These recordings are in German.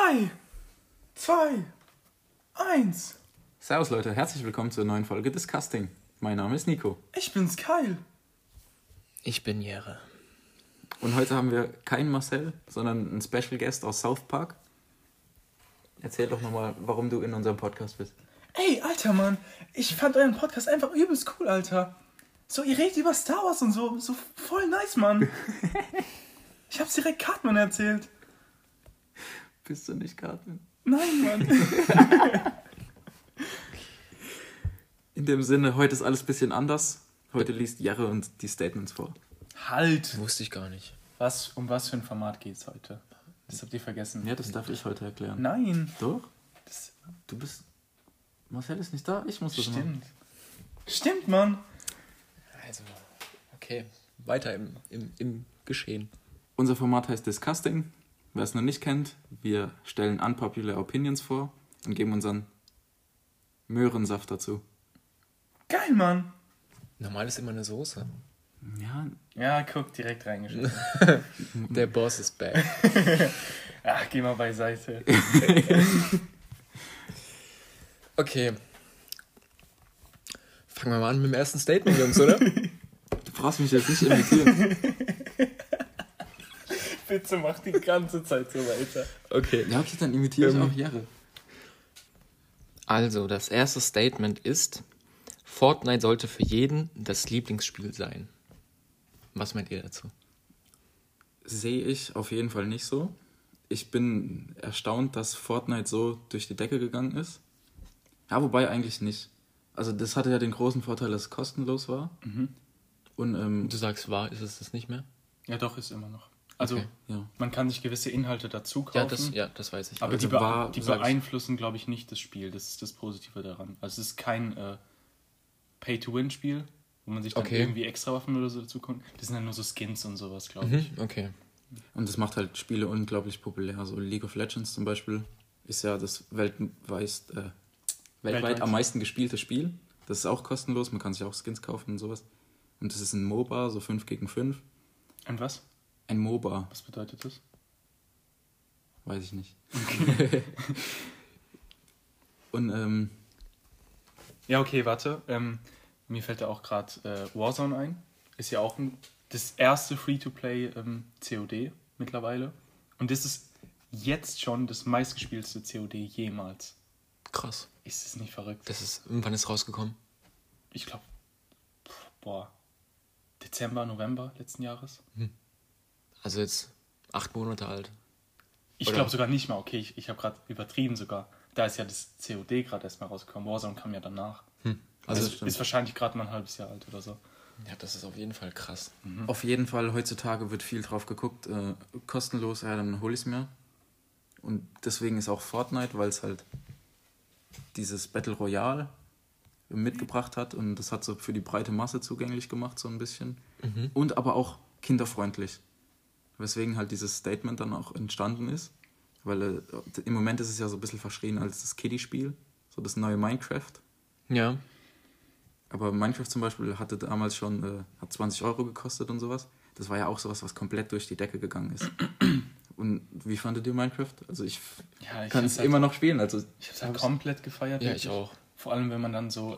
3, 2, 1. Servus Leute, herzlich willkommen zur neuen Folge Disgusting. Mein Name ist Nico. Ich bin's, Kyle. Ich bin Jere. Und heute haben wir keinen Marcel, sondern einen Special Guest aus South Park. Erzähl doch nochmal, warum du in unserem Podcast bist. Ey, Alter, Mann. Ich fand euren Podcast einfach übelst cool, Alter. So, ihr redet über Star Wars und so voll nice, Mann. Ich hab's direkt Cartman erzählt. Bist du nicht Cartman? Nein, Mann. In dem Sinne, heute ist alles ein bisschen anders. Heute liest Jere uns die Statements vor. Halt. Wusste ich gar nicht. Um was für ein Format geht's heute? Das habt ihr vergessen. Ja, das darf ich heute erklären. Nein. Doch? Du bist... Marcel ist nicht da? Ich muss das machen. Stimmt, Mann. Also, okay. Weiter im Geschehen. Unser Format heißt Disgusting. Wer es noch nicht kennt, wir stellen unpopular Opinions vor und geben unseren Möhrensaft dazu. Geil, Mann. Normal ist immer eine Soße. Ja, guck, direkt reingeschrieben. Der Boss ist back. Ach, geh mal beiseite. Okay. Fangen wir mal an mit dem ersten Statement, Jungs, oder? Du brauchst mich jetzt nicht imitieren. Bitte mach die ganze Zeit so weiter. Okay. Ja, okay, dann imitiere ich auch Jere. Also, das erste Statement ist: Fortnite sollte für jeden das Lieblingsspiel sein. Was meint ihr dazu? Sehe ich auf jeden Fall nicht so. Ich bin erstaunt, dass Fortnite so durch die Decke gegangen ist. Ja, wobei eigentlich nicht. Also das hatte ja den großen Vorteil, dass es kostenlos war. Mhm. Und du sagst, ist es das nicht mehr? Ja, doch, ist immer noch. Also, Okay. Ja. man kann sich gewisse Inhalte dazu kaufen. Das weiß ich. Aber Also die beeinflussen, glaube ich, nicht das Spiel. Das ist das Positive daran. Also es ist kein Pay-to-Win-Spiel, wo man sich dann irgendwie extra Waffen oder so dazu kommt. Das sind dann nur so Skins und sowas, glaube ich. Okay. Und das macht halt Spiele unglaublich populär. So League of Legends zum Beispiel ist ja das weltweit am meisten gespielte Spiel. Das ist auch kostenlos, man kann sich auch Skins kaufen und sowas. Und das ist ein MOBA, so 5 gegen 5. Und was? Ein MOBA, Was bedeutet das? weiß ich nicht. Und Ja, okay, warte. Mir fällt da auch gerade Warzone ein. Ist ja auch das erste Free-to-Play COD mittlerweile. Und das ist jetzt schon das meistgespielte COD jemals. Krass. Ist es nicht verrückt? Wann ist rausgekommen? Ich glaube, Dezember, November letzten Jahres. Also jetzt 8 Monate alt. Ich glaube sogar nicht mal. Okay, ich habe gerade übertrieben sogar. Da ist ja das COD gerade erstmal rausgekommen. Warzone kam ja danach. Also ist wahrscheinlich gerade mal ein halbes Jahr alt oder so. Ja, das ist auf jeden Fall krass. auf jeden Fall, heutzutage wird viel drauf geguckt. Kostenlos, ja, dann hol ich es mir. Und deswegen ist auch Fortnite, weil es halt dieses Battle Royale mitgebracht hat und das hat so für die breite Masse zugänglich gemacht, so ein bisschen. Und aber auch kinderfreundlich. Weswegen halt dieses Statement dann auch entstanden ist. Weil im Moment ist es ja so ein bisschen verschrien als das Kiddie-Spiel, so das neue Minecraft. Ja. Aber Minecraft zum Beispiel hatte damals schon, hat 20 € gekostet und sowas. Das war ja auch sowas, was komplett durch die Decke gegangen ist. Und wie fandet ihr Minecraft? Also ich kann es immer noch spielen. Also Ich habe es halt komplett gefeiert. Ja, wirklich. ich auch. Vor allem, wenn man dann so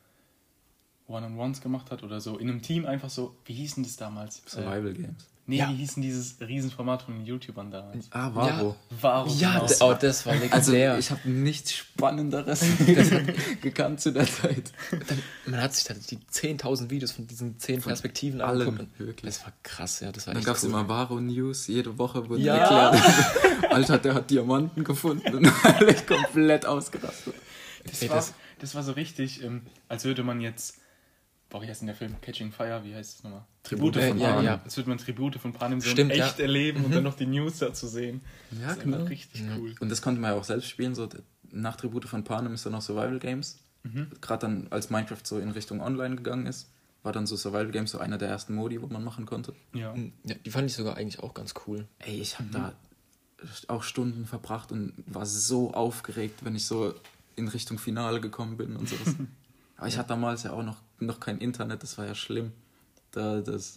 One-on-Ones gemacht hat oder so in einem Team einfach so, wie hießen das damals? Survival Games. Nee, Ja. wie hießen dieses Riesenformat von den YouTubern damals? Varo. Varo. Ja, genau. das war Also legendär. ich habe nichts Spannenderes gekannt zu der Zeit. Man hat sich da die 10.000 Videos von diesen 10 Perspektiven allen, angeguckt. wirklich. Das war krass, ja. Das war Dann echt gab es cool. immer Varo News, jede Woche wurde Ja. erklärt. Alter, der hat Diamanten gefunden und alle komplett ausgerastet. Das war so richtig, als würde man jetzt, wie heißt denn der Film? Catching Fire, wie heißt es nochmal? Tribute von ja, Panem. ja. Als würde man Tribute von Panem so Stimmt, echt ja. erleben und dann noch die News dazu sehen. Ja, Das ist genau. einfach richtig cool. Und das konnte man ja auch selbst spielen. So nach Tribute von Panem ist dann noch Survival Games. Gerade dann, als Minecraft so in Richtung Online gegangen ist, war dann so Survival Games so einer der ersten Modi, wo man machen konnte. Ja. Ja, die fand ich sogar eigentlich auch ganz cool. Ey, ich habe da auch Stunden verbracht und war so aufgeregt, wenn ich so in Richtung Finale gekommen bin und sowas. Aber ich hatte damals ja auch noch kein Internet, das war ja schlimm. Das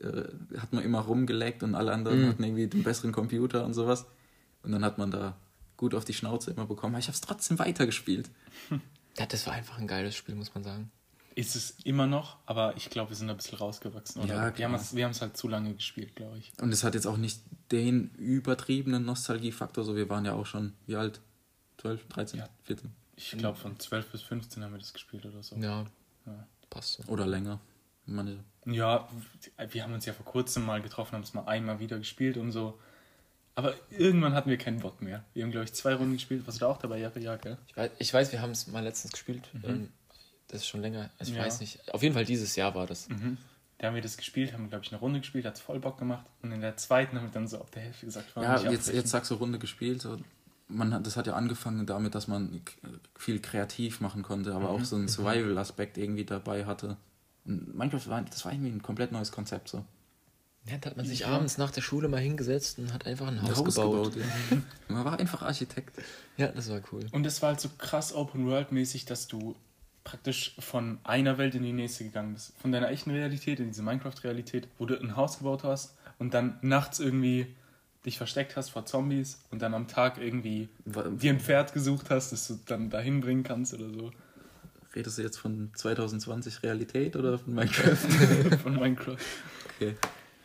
hat man immer rumgeleckt und alle anderen hatten irgendwie den besseren Computer und sowas. Und dann hat man da gut auf die Schnauze immer bekommen, aber ich habe es trotzdem weitergespielt. Ja, das war einfach ein geiles Spiel, muss man sagen. Ist es immer noch, aber ich glaube, wir sind ein bisschen rausgewachsen. Oder? Ja, wir haben klar. es halt zu lange gespielt, glaube ich. Und es hat jetzt auch nicht den übertriebenen Nostalgiefaktor, so wir waren ja auch schon, wie alt? 12, 13, Ja. 14 Ich glaube, von 12 bis 15 haben wir das gespielt oder so. Ja, Ja. passt so. oder länger. Meine, Ja, wir haben uns ja vor kurzem mal getroffen, haben es mal einmal wieder gespielt und so. Aber irgendwann hatten wir keinen Bock mehr. Wir haben, glaube ich, 2 Runden gespielt. Warst du da auch dabei? Ja, gell? Ich weiß, wir haben es mal letztens gespielt. Das ist schon länger. Also ich Ja. weiß nicht. Auf jeden Fall dieses Jahr war das. Da haben wir das gespielt, haben, glaube ich, eine Runde gespielt, hat es voll Bock gemacht. Und in der zweiten haben wir dann so ab der Hälfte gesagt, wollen wir ja, nicht jetzt abbrechen. sagst du Runde gespielt. So, das hat ja angefangen damit, dass man viel kreativ machen konnte, aber auch so einen Survival-Aspekt irgendwie dabei hatte. Und Minecraft das war irgendwie ein komplett neues Konzept. So. Ja, da hat man sich abends nach der Schule mal hingesetzt und hat einfach ein Haus gebaut. Ja. Man war einfach Architekt. Ja, das war cool. Und es war halt so krass Open-World-mäßig, dass du praktisch von einer Welt in die nächste gegangen bist. Von deiner echten Realität in diese Minecraft-Realität, wo du ein Haus gebaut hast und dann nachts irgendwie dich versteckt hast vor Zombies und dann am Tag irgendwie dir ein Pferd gesucht hast, das du dann dahin bringen kannst oder so. Redest du jetzt von 2020 Realität oder von Minecraft? Von Minecraft. Okay.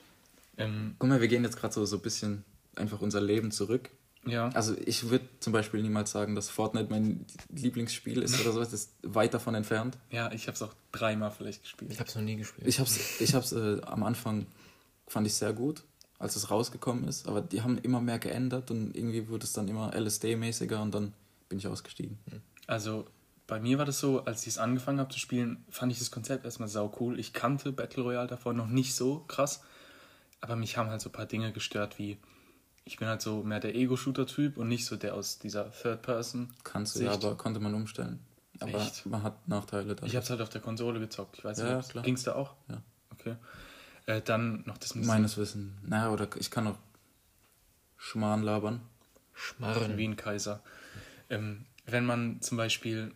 Ähm, Guck mal, wir gehen jetzt gerade so ein bisschen einfach unser Leben zurück. ja. Also ich würde zum Beispiel niemals sagen, dass Fortnite mein Lieblingsspiel ist oder so. Das ist weit davon entfernt. Ja, ich habe es auch 3-mal vielleicht gespielt. Ich habe es noch nie gespielt. Ich hab's am Anfang fand ich sehr gut, als es rausgekommen ist. Aber die haben immer mehr geändert und irgendwie wurde es dann immer LSD-mäßiger und dann bin ich ausgestiegen. Also bei mir war das so, als ich es angefangen habe zu spielen, fand ich das Konzept erstmal sau cool. Ich kannte Battle Royale davor noch nicht so krass, aber mich haben halt so ein paar Dinge gestört, wie ich bin halt so mehr der Ego-Shooter-Typ und nicht so der aus dieser Third-Person. Kannst du ja, aber konnte man umstellen. Aber Echt? man hat Nachteile da. Ich habe es halt auf der Konsole gezockt. Ich weiß Ja, nicht, klar. ging es da auch? Ja. Okay. Dann noch das mit Meines Wissens. Naja, oder ich kann auch Schmarrn labern. Schmarren. wie ein Kaiser. Wenn man zum Beispiel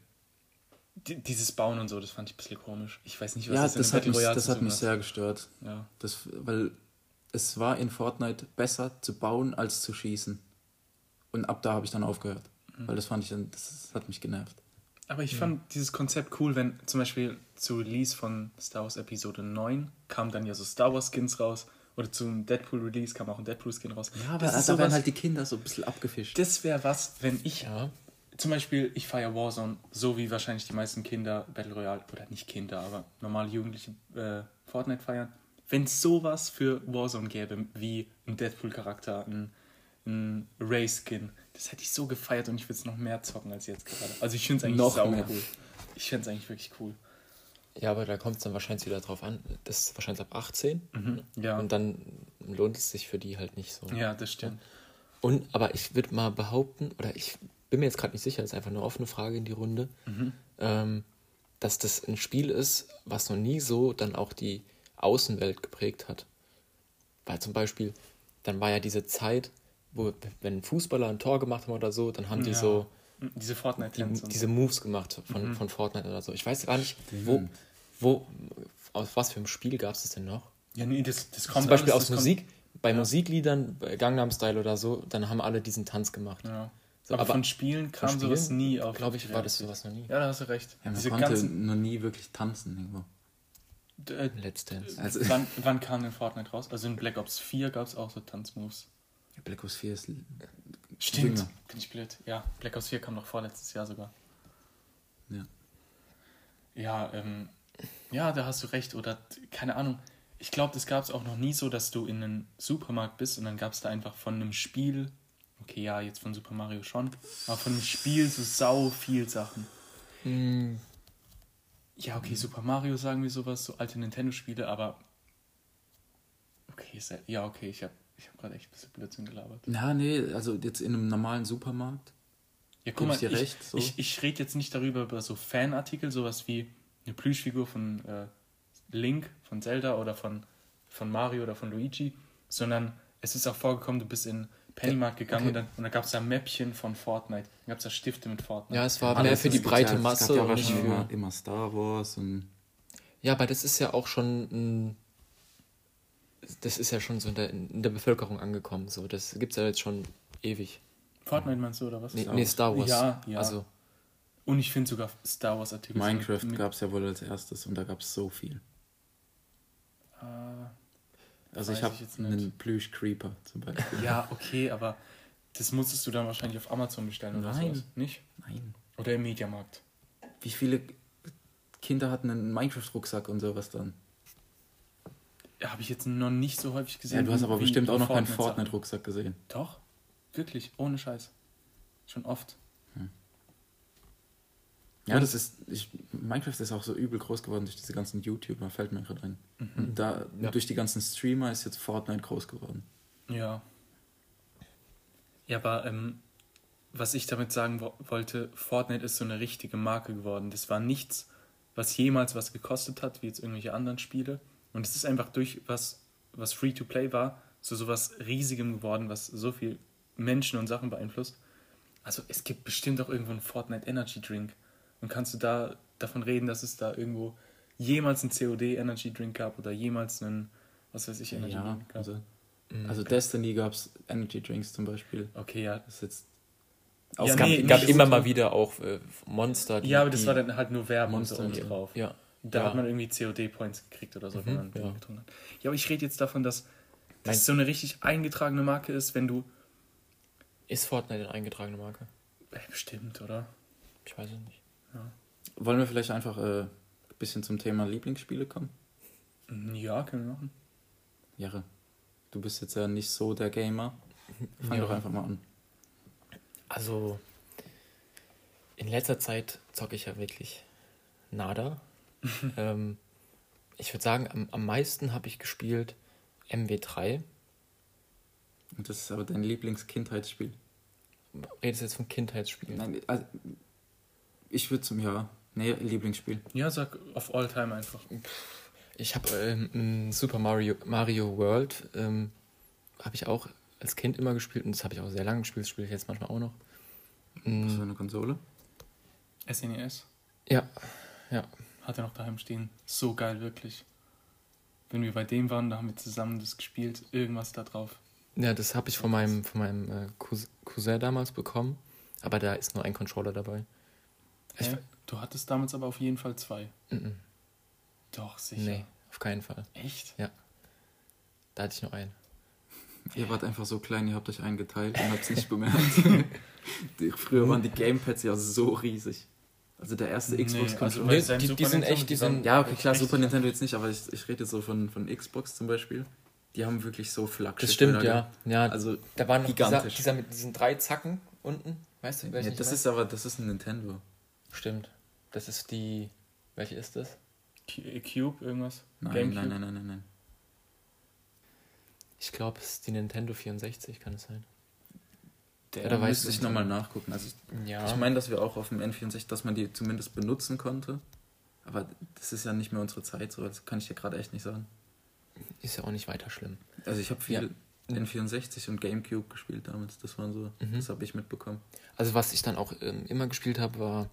dieses Bauen und so, das fand ich ein bisschen komisch. Ich weiß nicht, was Ja, das in das einem hat Battle mich, Royale das zu hat tun mich sehr gestört. Ja. Weil es war in Fortnite besser zu bauen als zu schießen. Und ab da habe ich dann aufgehört. Weil das fand ich dann, das hat mich genervt. Aber ich fand dieses Konzept cool, wenn zum Beispiel zu Release von Star Wars Episode 9 kamen dann ja so Star Wars Skins raus. Oder zum Deadpool Release kam auch ein Deadpool Skin raus. Ja, aber das ist da werden sowas, halt die Kinder so ein bisschen abgefischt. das wäre was, wenn ich Ja. zum Beispiel, ich feiere Warzone, so wie wahrscheinlich die meisten Kinder Battle Royale, oder nicht Kinder, aber normale Jugendliche Fortnite feiern. Wenn es sowas für Warzone gäbe, wie ein Deadpool-Charakter, ein Ray-Skin, das hätte ich so gefeiert und ich würde es noch mehr zocken als jetzt gerade. Also ich finde es eigentlich Noch sau mehr. cool. Ich finde es eigentlich wirklich cool. Ja, aber da kommt es dann wahrscheinlich wieder drauf an. Das ist wahrscheinlich ab 18. Ja, Und dann lohnt es sich für die halt nicht so. ja, das stimmt. Aber ich würde mal behaupten, oder ich bin mir jetzt gerade nicht sicher, das ist einfach eine offene Frage in die Runde, dass das ein Spiel ist, was noch nie so dann auch die Außenwelt geprägt hat. Weil zum Beispiel, dann war ja diese Zeit, wo, wenn Fußballer ein Tor gemacht haben oder so, dann haben die Ja. so Diese Fortnite-Tänze und diese Moves gemacht von Fortnite oder so. Ich weiß gar nicht, aus was für einem Spiel gab es das denn noch? so. Ja, nee, das kommt Zum Beispiel alles, aus das Musik, bei Musikliedern, bei Gangnam Style oder so, dann haben alle diesen Tanz gemacht. Kommt, ja. So, aber von Spielen kam sowas nie auf. Glaube ich, war das sowas noch nie. Ja, da hast du recht. Ja, man Diese konnte ganzen, noch nie wirklich tanzen irgendwo. Let's Dance. Also wann kam denn Fortnite raus? Also in Black Ops 4 gab es auch so Tanzmoves. Black Ops 4 ist Stimmt, Jünger. bin ich blöd. Ja, Black Ops 4 kam noch vorletztes Jahr sogar. Ja. Ja, ja, da hast du recht. Oder, keine Ahnung, ich glaube, das gab es auch noch nie so, dass du in einem Supermarkt bist und dann gab es da einfach von einem Spiel, okay, ja, jetzt von Super Mario schon, aber von einem Spiel so sau viel Sachen. Ja, okay, Super Mario sagen wir sowas, so alte Nintendo-Spiele, aber okay, ja, okay, ich hab gerade echt ein bisschen Blödsinn gelabert. Na, nee, also jetzt in einem normalen Supermarkt. Ja, Geb ich dir recht, so. ich rede jetzt nicht darüber, über so Fanartikel, sowas wie eine Plüschfigur von Link, von Zelda oder von Mario oder von Luigi, sondern es ist auch vorgekommen, du bist in Pennymarkt gegangen okay. und dann gab es da Mäppchen von Fortnite, dann gab es da Stifte mit Fortnite. Ja, es war Alles, mehr für die es gibt breite ja, Masse Es gab ja und nicht wahrscheinlich für... immer Star Wars und Ja, aber das ist ja auch schon das ist ja schon so in der Bevölkerung angekommen. So. Das gibt es ja jetzt schon ewig. Fortnite meinst du, oder was? Nee, Star Wars. Ja, ja. Also, Und ich finde sogar Star Wars Artikel. Minecraft gab es ja wohl als erstes und da gab es so viel. Also weiß ich habe ich jetzt nicht. einen Plüsch-Creeper zum Beispiel. Ja, okay, aber das musstest du dann wahrscheinlich auf Amazon bestellen oder Nein. sowas. Nicht? Nein. Oder im Mediamarkt. Wie viele Kinder hatten einen Minecraft-Rucksack und sowas dann? Ja, habe ich jetzt noch nicht so häufig gesehen. Ja, du hast aber wie bestimmt die auch noch keinen Fortnite-Sachen. Fortnite-Rucksack gesehen. Doch, wirklich, ohne Scheiß. Schon oft. Ja, das ist. Minecraft ist auch so übel groß geworden durch diese ganzen YouTuber, fällt mir gerade ein. Und durch die ganzen Streamer ist jetzt Fortnite groß geworden. Ja. Ja, aber was ich damit sagen wollte, Fortnite ist so eine richtige Marke geworden. Das war nichts, was jemals was gekostet hat, wie jetzt irgendwelche anderen Spiele. Und es ist einfach durch was Free-to-Play war, so sowas Riesigem geworden, was so viel Menschen und Sachen beeinflusst. Also es gibt bestimmt auch irgendwo einen Fortnite Energy Drink. Und kannst du da davon reden, dass es da irgendwo jemals einen COD Energy Drink gab oder jemals einen, was weiß ich, Energy Ja, Drink gab? also Destiny gab es Energy Drinks zum Beispiel. Okay, ja. Das ist jetzt. es Ja, gab nicht immer so- mal wieder auch Monster. Ja, aber das war dann halt nur Werbung und so Monster, oben drauf. Ja. Da ja. hat man irgendwie COD-Points gekriegt oder so, wenn man den ja. getrunken hat. Ja, aber ich rede jetzt davon, dass Nein. das so eine richtig eingetragene Marke ist, wenn du... Ist Fortnite eine eingetragene Marke? Bestimmt, oder? Ich weiß es nicht. Wollen wir vielleicht einfach ein bisschen zum Thema Lieblingsspiele kommen? Ja, können wir machen. Jare, du bist jetzt ja nicht so der Gamer. Fang Ja. doch einfach mal an. Also, in letzter Zeit zocke ich ja wirklich nada. Ich würde sagen, am meisten habe ich gespielt MW3. Und das ist aber dein Lieblingskindheitsspiel. Redest du jetzt von Kindheitsspielen? Nein, also, ich würde zum Lieblingsspiel. Ja, sag auf all time einfach. Ich habe Super Mario World habe ich auch als Kind immer gespielt und das habe ich auch sehr lange gespielt, das spiele ich jetzt manchmal auch noch. Was für eine Konsole? SNES Ja. hat er noch daheim stehen. So geil, wirklich. Wenn wir bei dem waren, da haben wir zusammen das gespielt. Irgendwas da drauf. Ja, das habe ich von meinem Cousin damals bekommen, aber da ist nur ein Controller dabei. Du hattest damals aber auf jeden Fall 2. Mhm. Doch, sicher. Nee, auf keinen Fall. Echt? Da hatte ich nur einen. Ihr wart einfach so klein, ihr habt euch eingeteilt und habt es nicht bemerkt. Früher waren die Gamepads ja so riesig. Also der erste Xbox-Controller. weil Nee, sein die Super sind Nintendo, echt, die sind- Ja, okay, klar, echt Super geil. Nintendo jetzt nicht, aber ich rede jetzt so von Xbox zum Beispiel. Die haben wirklich so Flaggschiff. Das stimmt, ja. Also Da war noch gigantisch. dieser mit diesen 3 Zacken unten. Weißt du, welchen ja, ich das ist ein Nintendo. Stimmt. Das ist die... Welche ist das? Cube, irgendwas? Nein. Gamecube? Ich glaube, es ist die Nintendo 64, kann es sein? Der Oder weißt Müsste du ich nochmal nachgucken. Also Ja. ich meine, dass wir auch auf dem N64, dass man die zumindest benutzen konnte. Aber das ist ja nicht mehr unsere Zeit, so das kann ich dir gerade echt nicht sagen. Ist ja auch nicht weiter schlimm. Also ich habe viel N64 und Gamecube gespielt damals. Das waren so, das habe ich mitbekommen. Also was ich dann auch immer gespielt habe, war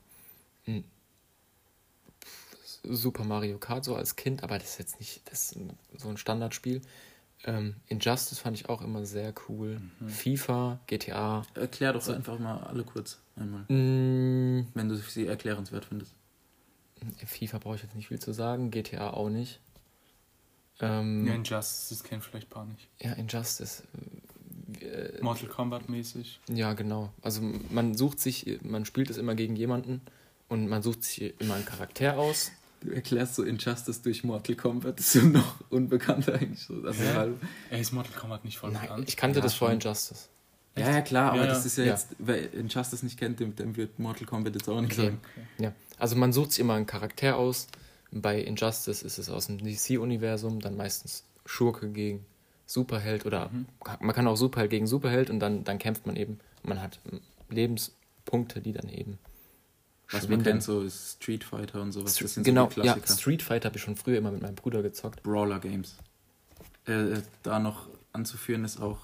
Super Mario Kart so als Kind, aber das ist jetzt nicht so ein Standardspiel. Injustice fand ich auch immer sehr cool. FIFA, GTA. Erklär doch einfach mal alle kurz einmal, Mm, wenn du sie erklärenswert findest. FIFA brauche ich jetzt nicht viel zu sagen, GTA auch nicht. Ja, Injustice, das kennen vielleicht ein paar nicht. Ja, Injustice. Mortal Kombat mäßig. Ja, genau. Also man spielt es immer gegen jemanden und man sucht sich immer einen Charakter aus. Du erklärst so Injustice durch Mortal Kombat, das ist so noch unbekannter eigentlich. So. Also, Ey, ist Mortal Kombat nicht voll Nein, bekannt? ich kannte Ja, das vor schon. Injustice. ja, klar, aber Ja, das ist ja ja. jetzt, wer Injustice nicht kennt, dem wird Mortal Kombat jetzt auch nicht Okay. sagen. Ja, also man sucht sich immer einen Charakter aus. Bei Injustice ist es aus dem DC-Universum, dann meistens Schurke gegen Superheld oder man kann auch Superheld gegen Superheld und dann kämpft man eben. Man hat Lebenspunkte, die dann eben Was man schwinden. kennt, so ist Street Fighter und sowas. Das sind Genau, so die ja, Klassiker. Street Fighter habe ich schon früher immer mit meinem Bruder gezockt. Brawler Games. Da noch anzuführen ist auch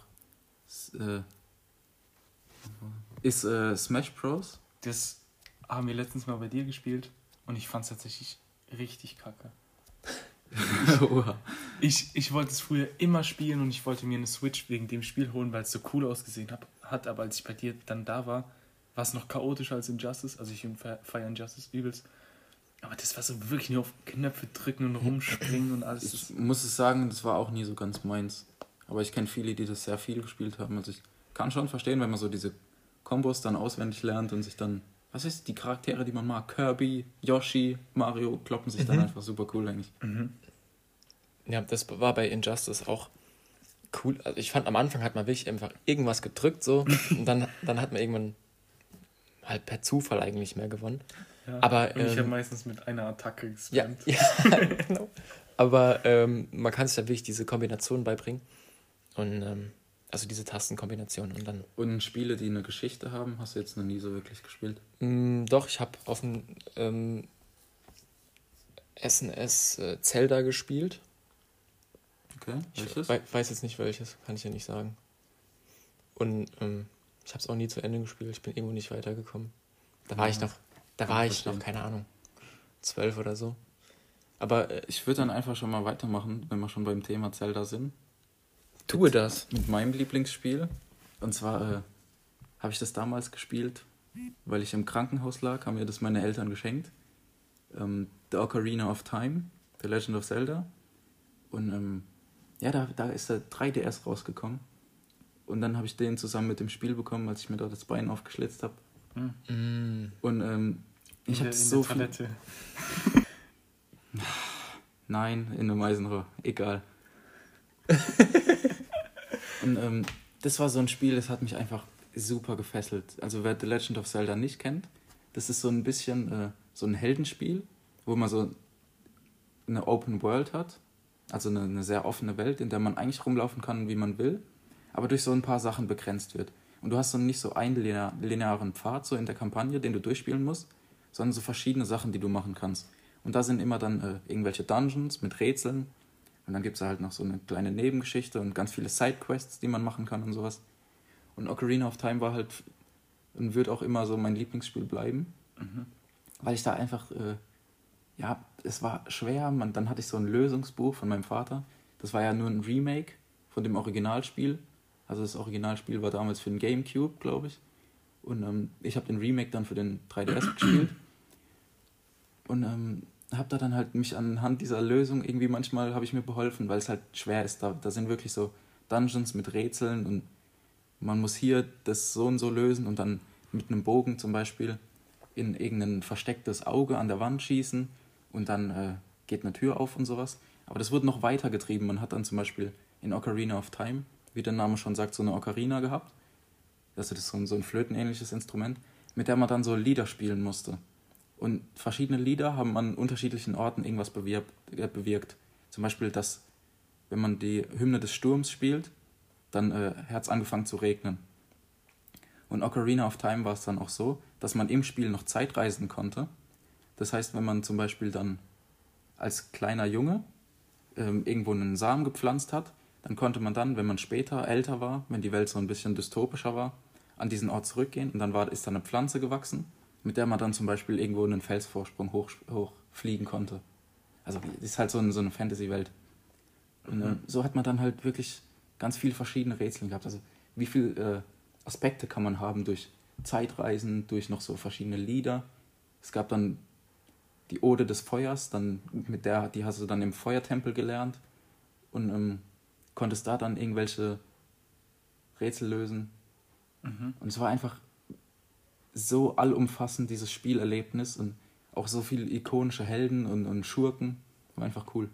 Smash Bros. Das haben wir letztens mal bei dir gespielt und ich fand es tatsächlich richtig kacke. Oha. Ich wollte es früher immer spielen und ich wollte mir eine Switch wegen dem Spiel holen, weil es so cool ausgesehen hat. hat, aber als ich bei dir dann da war es noch chaotischer als Injustice. Also ich feiere Injustice übelst. Aber das war so wirklich nur auf Knöpfe drücken und rumspringen und alles. Ich muss es sagen, das war auch nie so ganz meins. Aber ich kenne viele, die das sehr viel gespielt haben. Also ich kann schon verstehen, wenn man so diese Kombos dann auswendig lernt und sich dann, was ist die Charaktere, die man mag? Kirby, Yoshi, Mario, kloppen sich dann einfach super cool eigentlich. Ja, das war bei Injustice auch cool. Also ich fand, am Anfang hat man wirklich einfach irgendwas gedrückt so und dann hat man irgendwann halt per Zufall eigentlich mehr gewonnen. Ja, aber und ich habe meistens mit einer Attacke gespammt. Ja, genau. Aber man kann sich ja wirklich diese Kombination beibringen und also diese Tastenkombination und dann... Und Spiele, die eine Geschichte haben, hast du jetzt noch nie so wirklich gespielt? Doch, ich habe auf dem SNES Zelda gespielt. Okay, welches? Ich weiß jetzt nicht welches, kann ich ja nicht sagen. Und ich habe es auch nie zu Ende gespielt, ich bin irgendwo nicht weitergekommen. Da war ich noch, keine Ahnung, 12 oder so. Aber ich würde dann einfach schon mal weitermachen, wenn wir schon beim Thema Zelda sind. Tue das. Mit meinem Lieblingsspiel. Und zwar habe ich das damals gespielt, weil ich im Krankenhaus lag, haben mir das meine Eltern geschenkt. The Ocarina of Time, The Legend of Zelda. Und da ist der 3DS rausgekommen. Und dann habe ich den zusammen mit dem Spiel bekommen, als ich mir da das Bein aufgeschlitzt habe. Und ich habe so viel... Nein, in einem Eisenrohr. Egal. Und das war so ein Spiel, das hat mich einfach super gefesselt. Also wer The Legend of Zelda nicht kennt, das ist so ein bisschen so ein Heldenspiel, wo man so eine Open World hat. Also eine sehr offene Welt, in der man eigentlich rumlaufen kann, wie man will, aber durch so ein paar Sachen begrenzt wird. Und du hast so nicht so einen linearen Pfad so in der Kampagne, den du durchspielen musst, sondern so verschiedene Sachen, die du machen kannst. Und da sind immer dann irgendwelche Dungeons mit Rätseln. Und dann gibt es halt noch so eine kleine Nebengeschichte und ganz viele Sidequests, die man machen kann und sowas. Und Ocarina of Time war halt und wird auch immer so mein Lieblingsspiel bleiben. Weil ich da einfach, es war schwer. Dann hatte ich so ein Lösungsbuch von meinem Vater. Das war ja nur ein Remake von dem Originalspiel. Also das Originalspiel war damals für den Gamecube, glaube ich. Und ich habe den Remake dann für den 3DS gespielt. Und habe da dann halt mich anhand dieser Lösung irgendwie manchmal habe ich mir beholfen, weil es halt schwer ist. Da sind wirklich so Dungeons mit Rätseln und man muss hier das so und so lösen und dann mit einem Bogen zum Beispiel in irgendein verstecktes Auge an der Wand schießen und dann geht eine Tür auf und sowas. Aber das wurde noch weiter getrieben. Man hat dann zum Beispiel in Ocarina of Time, wie der Name schon sagt, so eine Ocarina gehabt. Also das ist so ein flötenähnliches Instrument, mit der man dann so Lieder spielen musste. Und verschiedene Lieder haben an unterschiedlichen Orten irgendwas bewirkt. Zum Beispiel, dass, wenn man die Hymne des Sturms spielt, dann hat es angefangen zu regnen. Und Ocarina of Time war es dann auch so, dass man im Spiel noch Zeitreisen konnte. Das heißt, wenn man zum Beispiel dann als kleiner Junge irgendwo einen Samen gepflanzt hat, dann konnte man dann, wenn man später älter war, wenn die Welt so ein bisschen dystopischer war, an diesen Ort zurückgehen und dann ist da eine Pflanze gewachsen, mit der man dann zum Beispiel irgendwo einen Felsvorsprung hochfliegen konnte. Also das ist halt so eine Fantasy-Welt. Und so hat man dann halt wirklich ganz viele verschiedene Rätsel gehabt. Also wie viele Aspekte kann man haben durch Zeitreisen, durch noch so verschiedene Lieder. Es gab dann die Ode des Feuers, dann die hast du dann im Feuertempel gelernt und konntest da dann irgendwelche Rätsel lösen. Und es war einfach so allumfassend, dieses Spielerlebnis und auch so viele ikonische Helden und Schurken. War einfach cool.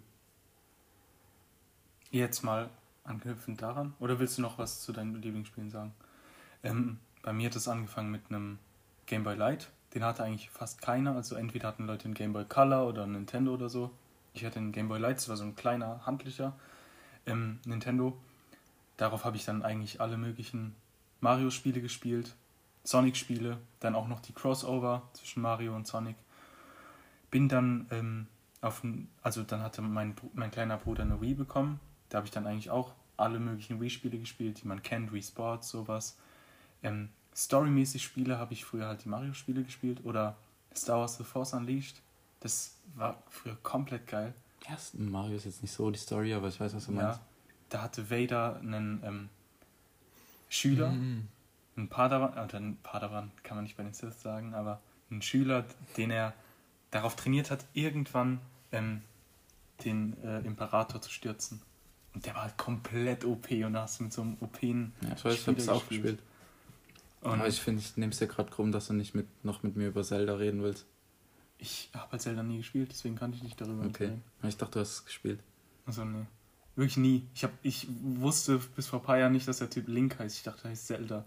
Jetzt mal anknüpfend daran, oder willst du noch was zu deinen Lieblingsspielen sagen? Bei mir hat es angefangen mit einem Game Boy Light. Den hatte eigentlich fast keiner. Also entweder hatten Leute einen Game Boy Color oder einen Nintendo oder so. Ich hatte einen Game Boy Light, das war so ein kleiner, handlicher Nintendo. Darauf habe ich dann eigentlich alle möglichen Mario-Spiele gespielt, Sonic-Spiele, dann auch noch die Crossover zwischen Mario und Sonic. Bin dann dann hatte mein kleiner Bruder eine Wii bekommen. Da habe ich dann eigentlich auch alle möglichen Wii-Spiele gespielt, die man kennt, Wii Sports, sowas. Storymäßig Spiele habe ich früher halt die Mario-Spiele gespielt oder Star Wars The Force Unleashed. Das war früher komplett geil. Mario ist jetzt nicht so die Story, aber ich weiß, was du meinst. Da hatte Vader einen Schüler ein Padawan kann man nicht bei den Sith sagen, aber ein Schüler, den er darauf trainiert hat, irgendwann den Imperator zu stürzen. Und der war halt komplett OP und hast mit so einem OPen Ja, ich weiß, ich habe es auch gespielt. Aber ich finde, ich nehme es dir gerade krumm, dass du nicht noch mit mir über Zelda reden willst. Ich habe halt Zelda nie gespielt, deswegen kann ich nicht darüber reden. Ich dachte, du hast es gespielt. Also nee. Wirklich nie. Ich wusste bis vor ein paar Jahren nicht, dass der Typ Link heißt. Ich dachte, er heißt Zelda.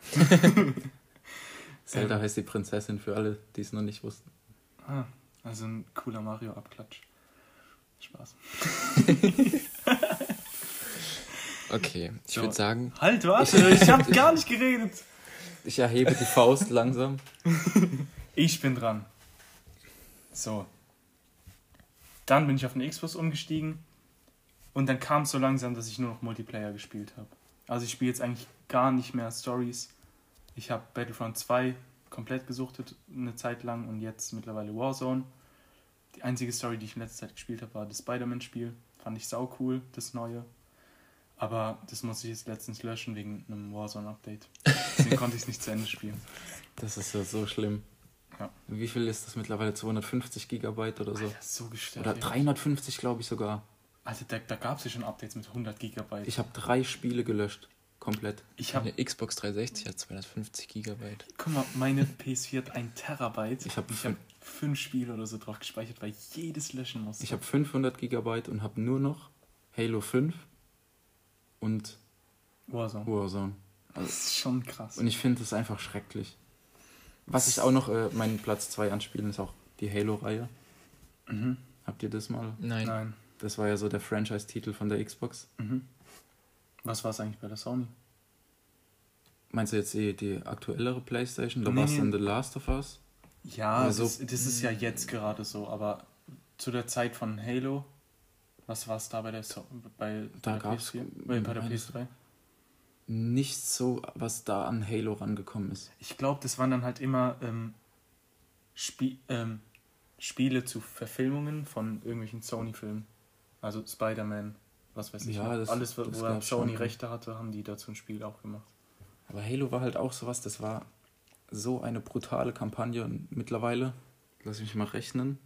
Zelda heißt die Prinzessin für alle, die es noch nicht wussten. Also ein cooler Mario-Abklatsch. Spaß. Okay, ich würde sagen... Halt, warte, ich habe gar nicht geredet. Ich erhebe die Faust langsam. Ich bin dran. So. Dann bin ich auf den Xbox umgestiegen und dann kam es so langsam, dass ich nur noch Multiplayer gespielt habe. Also ich spiele jetzt eigentlich gar nicht mehr Stories. Ich habe Battlefront 2 komplett gesuchtet eine Zeit lang und jetzt mittlerweile Warzone. Die einzige Story, die ich in letzter Zeit gespielt habe, war das Spider-Man-Spiel. Fand ich sau cool, das neue. Aber das musste ich jetzt letztens löschen wegen einem Warzone-Update. Deswegen konnte ich es nicht zu Ende spielen. Das ist ja so schlimm. Ja. Wie viel ist das mittlerweile? 250 Gigabyte oder so? Alter, so gestört. Oder 350, glaube ich sogar. Also da gab es ja schon Updates mit 100 Gigabyte. Ich habe 3 Spiele gelöscht. Komplett. Meine Xbox 360 hat 250 Gigabyte. Guck mal, meine PS4 hat 1 Terabyte. Ich habe 5 Spiele oder so drauf gespeichert, weil ich jedes löschen musste. Ich habe 500 Gigabyte und habe nur noch Halo 5 und Warzone. Das ist schon krass. Und ich finde das einfach schrecklich. Was ich auch noch, meinen Platz 2 anspielen, ist auch die Halo-Reihe. Mhm. Habt ihr das mal? Nein. Das war ja so der Franchise-Titel von der Xbox. Mhm. Was war es eigentlich bei der Sony? Meinst du jetzt die aktuellere Playstation? Da war es dann The Last of Us? Ja, das ist ja jetzt gerade so, aber zu der Zeit von Halo, was war es da bei der PS4? Bei der PS3? Nicht so, was da an Halo rangekommen ist. Ich glaube, das waren dann halt immer Spiele zu Verfilmungen von irgendwelchen Sony-Filmen. Also Spider-Man, was weiß ich. Ja, alles, wo Sony Rechte hatte, haben die dazu ein Spiel auch gemacht. Aber Halo war halt auch sowas, das war so eine brutale Kampagne und mittlerweile, lass mich mal rechnen,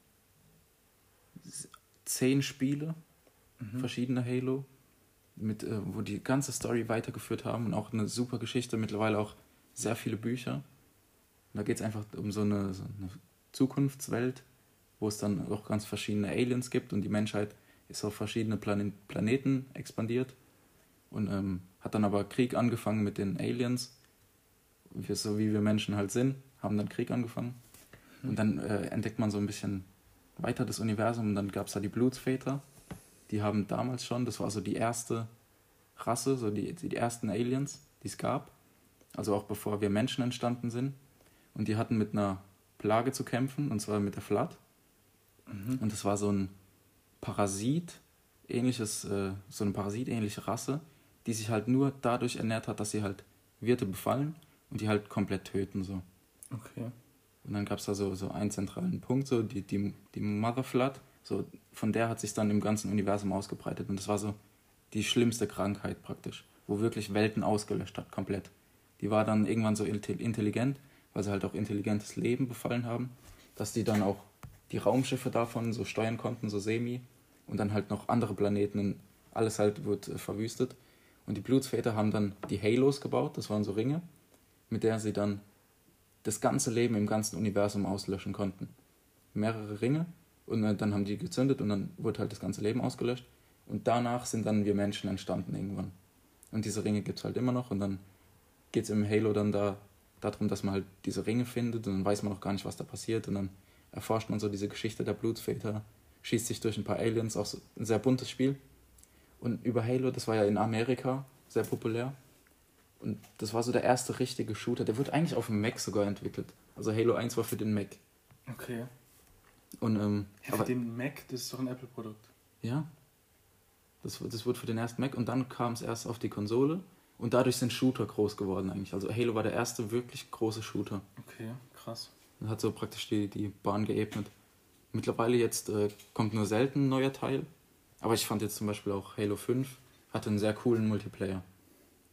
10 Spiele, verschiedene Halo, wo die ganze Story weitergeführt haben und auch eine super Geschichte, mittlerweile auch sehr viele Bücher. Und da geht es einfach um so eine Zukunftswelt, wo es dann auch ganz verschiedene Aliens gibt und die Menschheit ist auf verschiedene Planeten expandiert und hat dann aber Krieg angefangen mit den Aliens, so wie wir Menschen halt sind, haben dann Krieg angefangen und dann entdeckt man so ein bisschen weiter das Universum und dann gab es da die Blutsväter, die haben damals schon, das war so die erste Rasse, so die ersten Aliens, die es gab, also auch bevor wir Menschen entstanden sind und die hatten mit einer Plage zu kämpfen und zwar mit der Flood und das war so ein Parasit, so eine parasitähnliche Rasse, die sich halt nur dadurch ernährt hat, dass sie halt Wirte befallen und die halt komplett töten so. Okay. Und dann gab es da so einen zentralen Punkt, so die Mother Flood, so von der hat sich dann im ganzen Universum ausgebreitet und das war so die schlimmste Krankheit praktisch, wo wirklich Welten ausgelöscht hat, komplett. Die war dann irgendwann so intelligent, weil sie halt auch intelligentes Leben befallen haben, dass die dann auch die Raumschiffe davon so steuern konnten, so semi, und dann halt noch andere Planeten und alles halt wird verwüstet. Und die Blutsväter haben dann die Halos gebaut, das waren so Ringe, mit der sie dann das ganze Leben im ganzen Universum auslöschen konnten. Mehrere Ringe und dann haben die gezündet und dann wurde halt das ganze Leben ausgelöscht. Und danach sind dann wir Menschen entstanden irgendwann. Und diese Ringe gibt es halt immer noch und dann geht es im Halo dann darum, dass man halt diese Ringe findet und dann weiß man noch gar nicht, was da passiert und dann erforscht man so diese Geschichte der Blutsväter, schießt sich durch ein paar Aliens, auch so ein sehr buntes Spiel. Und über Halo, das war ja in Amerika sehr populär und das war so der erste richtige Shooter, der wurde eigentlich auf dem Mac sogar entwickelt. Also Halo 1 war für den Mac. Okay. Und, für den Mac, das ist doch ein Apple-Produkt. Ja, das wurde für den ersten Mac und dann kam es erst auf die Konsole und dadurch sind Shooter groß geworden eigentlich. Also Halo war der erste wirklich große Shooter. Okay, krass. Und hat so praktisch die Bahn geebnet. Mittlerweile jetzt kommt nur selten ein neuer Teil, aber ich fand jetzt zum Beispiel auch Halo 5 hatte einen sehr coolen Multiplayer.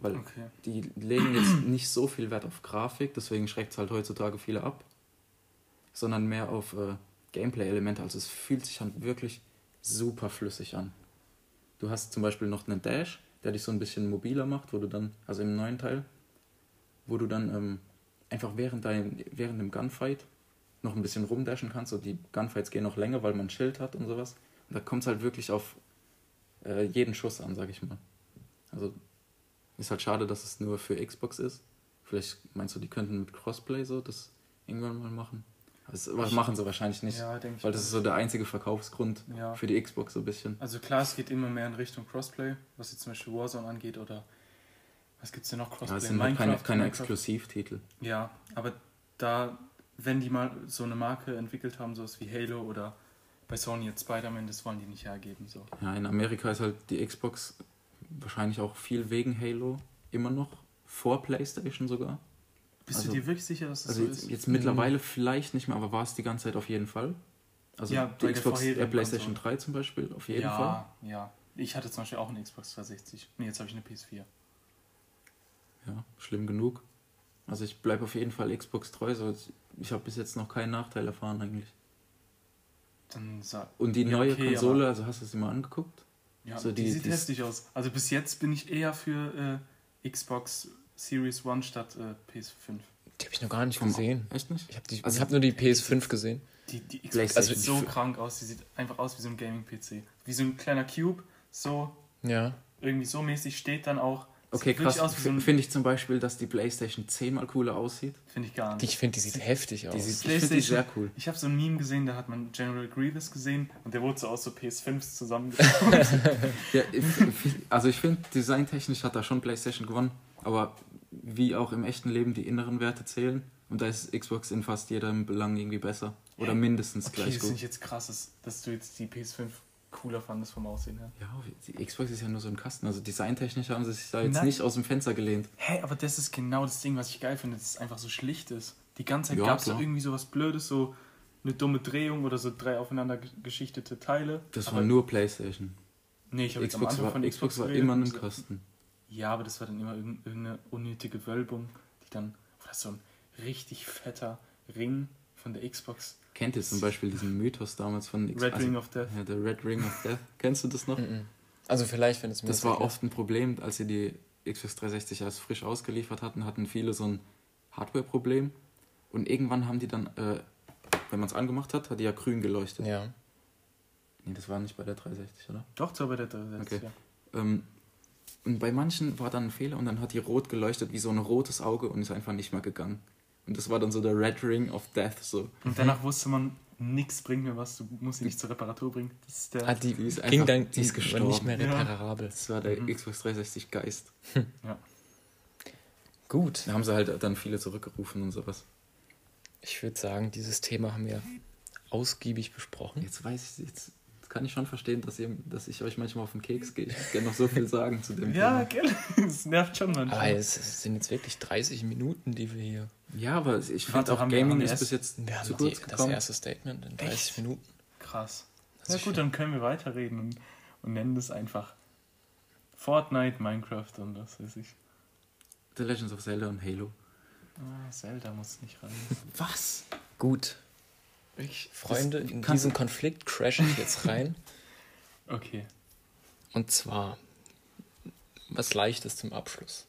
Weil Okay. die legen jetzt nicht so viel Wert auf Grafik, deswegen schreckt es halt heutzutage viele ab, sondern mehr auf Gameplay-Elemente. Also es fühlt sich halt wirklich super flüssig an. Du hast zum Beispiel noch einen Dash, der dich so ein bisschen mobiler macht, wo du dann, also im neuen Teil, wo du dann einfach während dem Gunfight noch ein bisschen rumdashen kannst. Und die Gunfights gehen noch länger, weil man ein Schild hat und sowas. Und da kommt es halt wirklich auf jeden Schuss an, sag ich mal. Also ist halt schade, dass es nur für Xbox ist. Vielleicht meinst du, die könnten mit Crossplay so das irgendwann mal machen? Das machen sie wahrscheinlich nicht, Ja, denke ich. weil das ist so der einzige Verkaufsgrund Ja. für die Xbox so ein bisschen. Also klar, es geht immer mehr in Richtung Crossplay, was jetzt zum Beispiel Warzone angeht oder was gibt es denn noch? Crossplay? Ja, es sind halt keine Exklusivtitel. Ja, aber da, wenn die mal so eine Marke entwickelt haben, sowas wie Halo oder bei Sony jetzt Spider-Man, das wollen die nicht hergeben. So. Ja, in Amerika ist halt die Xbox wahrscheinlich auch viel wegen Halo immer noch, vor PlayStation sogar. Bist du dir wirklich sicher, dass das also so ist? jetzt mittlerweile vielleicht nicht mehr, aber war es die ganze Zeit auf jeden Fall. Also Ja, die bei der Xbox, vorherigen PlayStation Konsole. 3 zum Beispiel, auf jeden Fall. Ja. Ich hatte zum Beispiel auch eine Xbox 360. Nee, jetzt habe ich eine PS4. Ja, schlimm genug. Also ich bleibe auf jeden Fall Xbox treu. So, ich habe bis jetzt noch keinen Nachteil erfahren eigentlich. Dann Und die ja, neue okay, Konsole, also hast du sie mal angeguckt? ja, so die sieht hässlich aus. Also bis jetzt bin ich eher für Xbox Series One statt PS5. Die habe ich noch gar nicht gesehen. Echt nicht? Ich Also- habe nur die PS5 gesehen. Die Xbox PlayStation sieht so f- krank aus. Die sieht einfach aus wie so ein Gaming-PC. Wie so ein kleiner Cube. So Ja. irgendwie so mäßig steht dann auch. Okay, Sieht wirklich krass. aus wie so ein- Finde ich zum Beispiel, dass die PlayStation 10 mal cooler aussieht. Finde ich gar nicht. Ich finde, die sieht heftig aus. Ich finde die PlayStation- sehr cool. Ich habe so ein Meme gesehen, da hat man General Grievous gesehen und der wurde so aus so PS5s zusammengebaut. Ja, also ich finde, designtechnisch hat da schon PlayStation gewonnen, aber wie auch im echten Leben die inneren Werte zählen und da ist Xbox in fast jedem Belang irgendwie besser oder mindestens Okay, gleich das finde gut. ich jetzt krass, dass du jetzt die PS5 cooler fandest vom Aussehen her. Ja, die Xbox ist ja nur so ein Kasten, also designtechnisch haben sie sich da jetzt Nein. nicht aus dem Fenster gelehnt. Hä, aber das ist genau das Ding, was ich geil finde, dass es einfach so schlicht ist. Die ganze Zeit Ja, gab es so klar. irgendwie sowas Blödes, so eine dumme Drehung oder so 3 aufeinander geschichtete Teile. Das aber war nur PlayStation. Nee, ich habe jetzt am Xbox Anfang war, von Xbox war geredet immer und ein so. Kasten. Ja, aber das war dann immer irgendeine unnötige Wölbung, die dann, oder so ein richtig fetter Ring von der Xbox. Kennt ihr zum Beispiel diesen Mythos damals von Xbox? Red Ring of Death. Ja, der Red Ring of Death. Kennst du das noch? Also vielleicht, wenn es mir Das jetzt war erklärt. oft ein Problem, als sie die Xbox 360 als frisch ausgeliefert hatten viele so ein Hardware-Problem. Und irgendwann haben die dann, wenn man es angemacht hat, hat die ja grün geleuchtet. Ja. Nee, das war nicht bei der 360, oder? Doch, so bei der 360, Okay. ja. Und bei manchen war dann ein Fehler und dann hat die rot geleuchtet wie so ein rotes Auge und ist einfach nicht mehr gegangen. Und das war dann so der Red Ring of Death. So. Und danach wusste man, nix bringt mir was, du musst sie nicht zur Reparatur bringen. Das ist der... Die ist ging einfach- dann die ist war nicht gestorben. mehr Ja. reparabel. Das war der Xbox 360 Geist. Ja. Gut. Da haben sie halt dann viele zurückgerufen und sowas. Ich würde sagen, dieses Thema haben wir ausgiebig besprochen. Jetzt weiß ich, jetzt kann ich schon verstehen, dass ich euch manchmal auf den Keks gehe. Ich würde gerne noch so viel sagen zu dem Ja, Thema. gell? Das nervt schon Aber manchmal. es sind jetzt wirklich 30 Minuten, die wir hier... Ja, aber ich Warte, finde auch haben wir Gaming erst- ist bis jetzt Wir haben zu kurz das gekommen. erste Statement in 30 Echt? Minuten. Krass. Das Ja ist gut, schön. dann können wir weiterreden und nennen das einfach Fortnite, Minecraft und was weiß ich. The Legends of Zelda und Halo. Zelda muss nicht rein. Was? Gut. Freunde, in diesen Konflikt crashe ich jetzt rein. Okay. Und zwar was Leichtes zum Abschluss.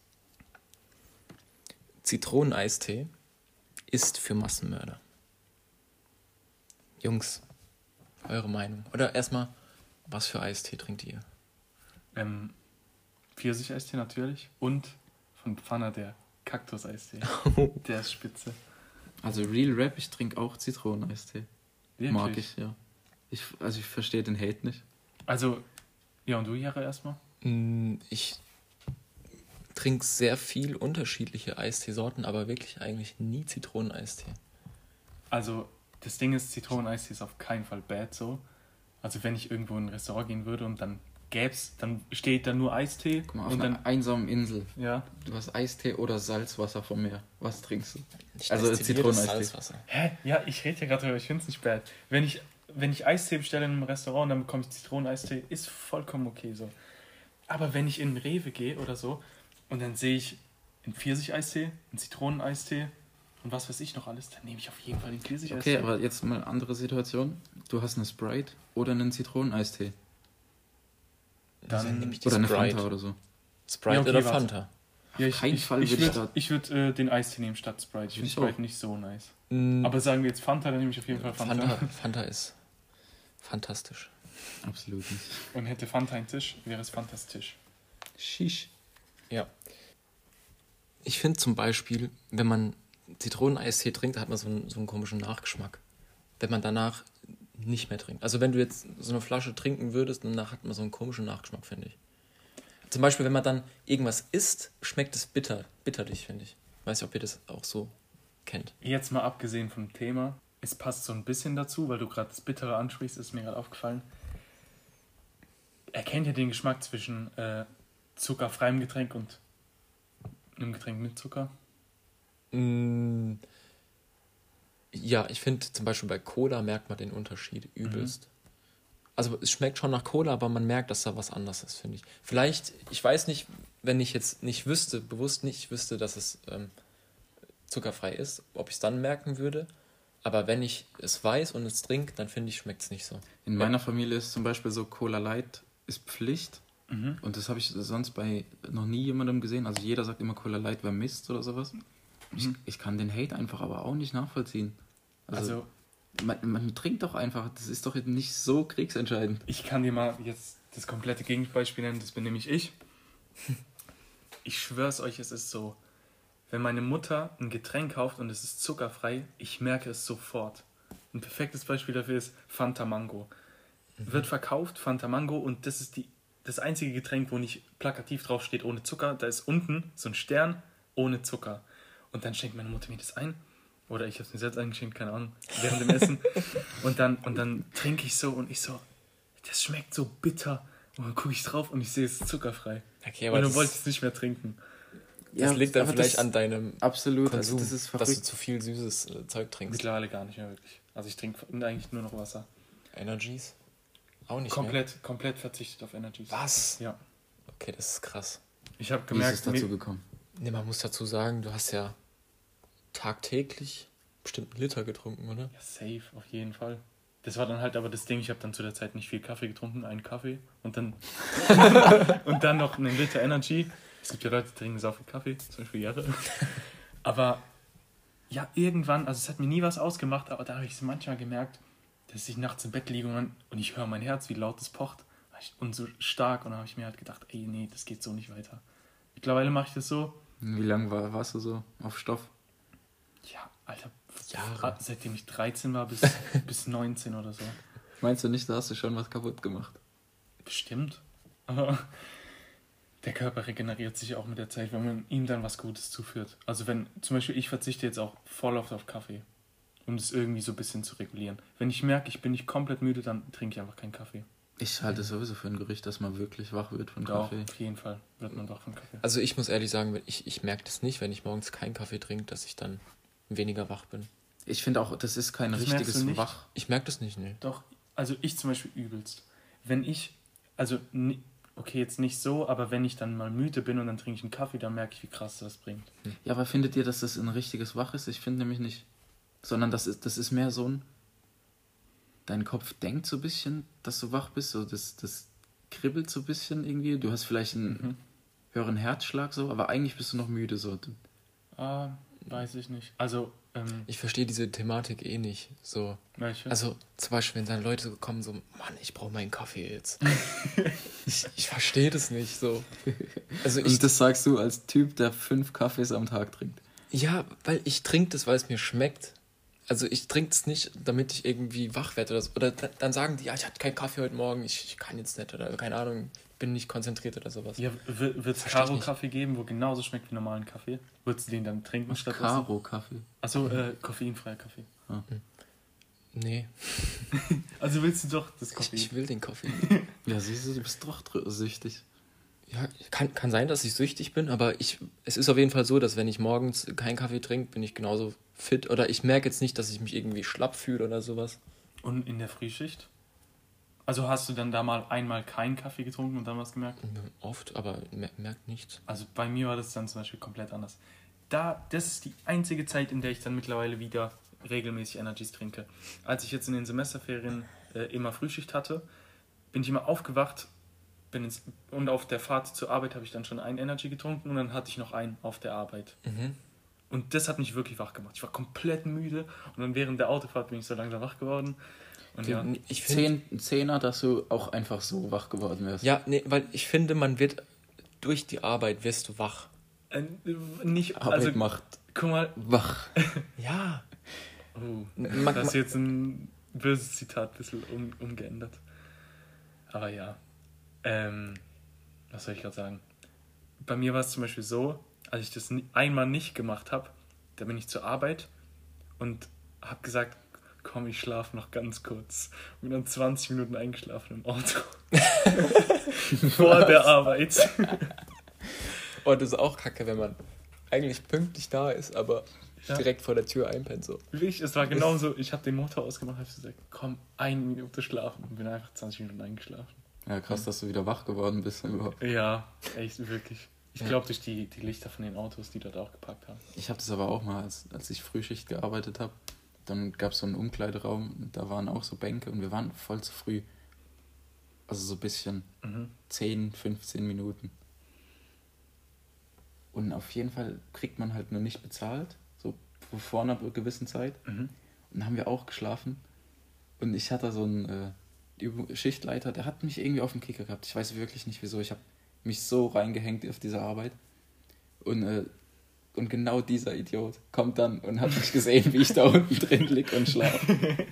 Zitroneneistee ist für Massenmörder. Jungs, eure Meinung. Oder erstmal, was für Eistee trinkt ihr? Pfirsich-Eistee natürlich und von Pfanner der Kaktus-Eistee. Der ist spitze. Also Real Rap, ich trinke auch Zitroneneistee. Wirklich? Mag ich, ja. Ich verstehe den Hate nicht. Also, ja, und du, Jara, erstmal? Ich trinke sehr viel unterschiedliche Eisteesorten, aber wirklich eigentlich nie Zitroneneistee. Also, das Ding ist, Zitroneneistee ist auf keinen Fall bad so. Also, wenn ich irgendwo in ein Restaurant gehen würde und dann dann steht da nur Eistee Guck mal, auf und einer dann, einsamen Insel. ja. Du hast Eistee oder Salzwasser vom Meer. Was trinkst du? Ich Also destilliertes Zitroneneistee. Salzwasser. Hä? Ja, ich rede ja gerade darüber, ich finde es nicht bad. Wenn ich Eistee bestelle in einem Restaurant, dann bekomme ich Zitroneneistee, ist vollkommen okay so. Aber wenn ich in einen Rewe gehe oder so und dann sehe ich einen Pfirsich-Eistee, einen Zitroneneistee und was weiß ich noch alles, dann nehme ich auf jeden Fall den Pfirsich-Eistee. Okay, aber jetzt mal andere Situation. Du hast eine Sprite oder einen Zitroneneistee. Dann nehme ich die Oder eine Sprite. Fanta oder so. Sprite Ja, okay, oder warte. Fanta? Ja, Auf keinen Fall würde ich da... Ich würde den Eistee nehmen statt Sprite. Ich finde Ich Sprite auch. nicht so nice. Mm, Aber sagen wir jetzt Fanta, dann nehme ich auf jeden Fall Fanta. Fanta ist fantastisch. Absolut nicht. Und hätte Fanta einen Tisch, wäre es Fantas Tisch. Shish. Ja. Ich finde zum Beispiel, wenn man Zitroneneistee trinkt, hat man so einen komischen Nachgeschmack. Wenn man danach nicht mehr trinkt. Also wenn du jetzt so eine Flasche trinken würdest, danach hat man so einen komischen Nachgeschmack, finde ich. Zum Beispiel, wenn man dann irgendwas isst, schmeckt es bitterlich, finde ich. Weiß nicht, ob ihr das auch so kennt. Jetzt mal abgesehen vom Thema, es passt so ein bisschen dazu, weil du gerade das Bittere ansprichst, ist mir gerade aufgefallen. Erkennt ihr den Geschmack zwischen zuckerfreiem Getränk und einem Getränk mit Zucker? Mm, ja, ich finde zum Beispiel bei Cola merkt man den Unterschied übelst. Also es schmeckt schon nach Cola, aber man merkt, dass da was anderes ist, finde ich. Vielleicht, ich weiß nicht, wenn ich jetzt nicht wüsste, bewusst nicht wüsste, dass es zuckerfrei ist, ob ich es dann merken würde. Aber wenn ich es weiß und es trinke, dann finde ich, schmeckt es nicht so. In meiner Familie ist zum Beispiel so, Cola Light ist Pflicht. Und das habe ich sonst bei noch nie jemandem gesehen. Also jeder sagt immer, Cola Light wäre Mist oder sowas. Ich kann den Hate einfach aber auch nicht nachvollziehen. Also man trinkt doch einfach. Das ist doch nicht so kriegsentscheidend. Ich kann dir mal jetzt das komplette Gegenbeispiel nennen, das bin nämlich ich. Ich schwör's euch, es ist so, wenn meine Mutter ein Getränk kauft und es ist zuckerfrei, ich merke es sofort. Ein perfektes Beispiel dafür ist Fanta Mango. Wird verkauft, Fanta Mango, und das ist das einzige Getränk, wo nicht plakativ drauf steht ohne Zucker. Da ist unten so ein Stern ohne Zucker. Und dann schenkt meine Mutter mir das ein. Oder ich habe es mir selbst eingeschenkt, keine Ahnung, während dem Essen. Und dann trinke ich so und ich so, das schmeckt so bitter. Und dann gucke ich drauf und ich sehe, es ist zuckerfrei. Okay, Und dann wollte ich es nicht mehr trinken. Das liegt dann aber vielleicht das- an deinem Absolut, Konsum, also das ist dass du verrückt. zu viel süßes Zeug trinkst. Mittlerweile gar nicht mehr wirklich. Also ich trinke eigentlich nur noch Wasser. Energies? Auch nicht Komplett verzichtet auf Energies. mehr. Was? Ja. Okay, das ist krass. Ich habe Wie ist gemerkt, es dazu gekommen? Ne, man muss dazu sagen, du hast ja tagtäglich bestimmt 1 Liter getrunken, oder? ja, safe, auf jeden Fall. Das war dann halt aber das Ding, ich habe dann zu der Zeit nicht viel Kaffee getrunken, einen Kaffee und dann und dann noch einen Liter Energy. Es gibt ja Leute, die trinken sau viel Kaffee, zum Beispiel Jahre. Aber ja, irgendwann, also es hat mir nie was ausgemacht, aber da habe ich es manchmal gemerkt, dass ich nachts im Bett liege und ich höre mein Herz, wie laut es pocht und so stark, und dann habe ich mir halt gedacht, ey, nee, das geht so nicht weiter. Mittlerweile mache ich das so, Wie lange warst du so auf Stoff? ja, Alter, Jahre. seitdem ich 13 war bis 19 oder so. Meinst du nicht, da hast du schon was kaputt gemacht? Bestimmt. Aber der Körper regeneriert sich auch mit der Zeit, wenn man ihm dann was Gutes zuführt. Also wenn, zum Beispiel, ich verzichte jetzt auch voll oft auf Kaffee, um das irgendwie so ein bisschen zu regulieren. Wenn ich merke, ich bin nicht komplett müde, dann trinke ich einfach keinen Kaffee. Ich halte es sowieso für ein Gerücht, dass man wirklich wach wird von Doch, Kaffee. auf jeden Fall wird man wach von Kaffee. Also ich muss ehrlich sagen, ich merke das nicht, wenn ich morgens keinen Kaffee trinke, dass ich dann weniger wach bin. Ich finde auch, das ist kein Das merkst richtiges du nicht? Wach. Ich merke das nicht, ne. Doch, also ich zum Beispiel übelst. Wenn ich, also, okay, jetzt nicht so, aber wenn ich dann mal müde bin und dann trinke ich einen Kaffee, dann merke ich, wie krass das bringt. Ja, aber findet ihr, dass das ein richtiges Wach ist? Ich finde nämlich nicht. Sondern das ist mehr so ein... Dein Kopf denkt so ein bisschen, dass du wach bist. So das kribbelt so ein bisschen irgendwie. Du hast vielleicht einen höheren Herzschlag so, aber eigentlich bist du noch müde so. Weiß ich nicht. Also, Ich verstehe diese Thematik eh nicht. So. welche? Also zum Beispiel, wenn dann Leute kommen so, Mann, ich brauche meinen Kaffee jetzt. ich verstehe das nicht so. Also ich, Und das sagst du als Typ, der 5 Kaffees am Tag trinkt. ja, weil ich trinke das, weil es mir schmeckt. Also ich trinke es nicht, damit ich irgendwie wach werde oder so. Oder dann sagen die, ja, ich hatte keinen Kaffee heute Morgen, ich kann jetzt nicht oder keine Ahnung, bin nicht konzentriert oder sowas. Ja, wird es Versteh ich Karo-Kaffee geben, wo genauso schmeckt wie normalen Kaffee? Würdest du den dann trinken stattdessen? Karo-Kaffee. Achso, koffeinfreier Kaffee. Nee, Also willst du doch das Koffein? ich will den Kaffee. Ja, siehst du, du bist doch süchtig. Ja, kann sein, dass ich süchtig bin, aber es ist auf jeden Fall so, dass wenn ich morgens keinen Kaffee trinke, bin ich genauso fit. Oder ich merke jetzt nicht, dass ich mich irgendwie schlapp fühle oder sowas. Und in der Frühschicht? Also hast du dann da mal einmal keinen Kaffee getrunken und dann was gemerkt? Oft, aber merkt nichts. Also bei mir war das dann zum Beispiel komplett anders. Das ist die einzige Zeit, in der ich dann mittlerweile wieder regelmäßig Energies trinke. Als ich jetzt in den Semesterferien immer Frühschicht hatte, bin ich immer aufgewacht und auf der Fahrt zur Arbeit habe ich dann schon einen Energy getrunken und dann hatte ich noch einen auf der Arbeit. Und das hat mich wirklich wach gemacht. Ich war komplett müde und dann während der Autofahrt bin ich so langsam wach geworden. Und ja, Ich finde 10er, dass du auch einfach so wach geworden wärst. Ja, nee, weil ich finde, man wird durch die Arbeit wirst du wach. nicht, Arbeit also, macht guck mal, wach. Ja. oh, das ist jetzt ein böses Zitat, ein bisschen umgeändert. Aber ja, was soll ich gerade sagen? Bei mir war es zum Beispiel so, als ich das einmal nicht gemacht habe, da bin ich zur Arbeit und habe gesagt, komm, ich schlafe noch ganz kurz. Und bin dann 20 Minuten eingeschlafen im Auto. Vor der Arbeit. Oh, das ist auch kacke, wenn man eigentlich pünktlich da ist, aber Ja. direkt vor der Tür einpennt so. Wirklich, es war genauso. Ich habe den Motor ausgemacht und habe gesagt, komm, 1 Minute schlafen. Und bin einfach 20 Minuten eingeschlafen. Ja, krass, dass du wieder wach geworden bist überhaupt. Ja, echt, wirklich. Ich glaube, durch die Lichter von den Autos, die dort auch geparkt haben. Ich habe das aber auch mal, als ich Frühschicht gearbeitet habe, dann gab es so einen Umkleideraum und da waren auch so Bänke und wir waren voll zu früh. Also so ein bisschen 10, 15 Minuten. Und auf jeden Fall kriegt man halt nur nicht bezahlt, so vor einer gewissen Zeit. Und dann haben wir auch geschlafen. Und ich hatte so einen Schichtleiter, der hat mich irgendwie auf dem Kicker gehabt. Ich weiß wirklich nicht wieso. Ich habe mich so reingehängt auf diese Arbeit. Und genau dieser Idiot kommt dann und hat mich gesehen, wie ich da unten drin lieg und schlafe.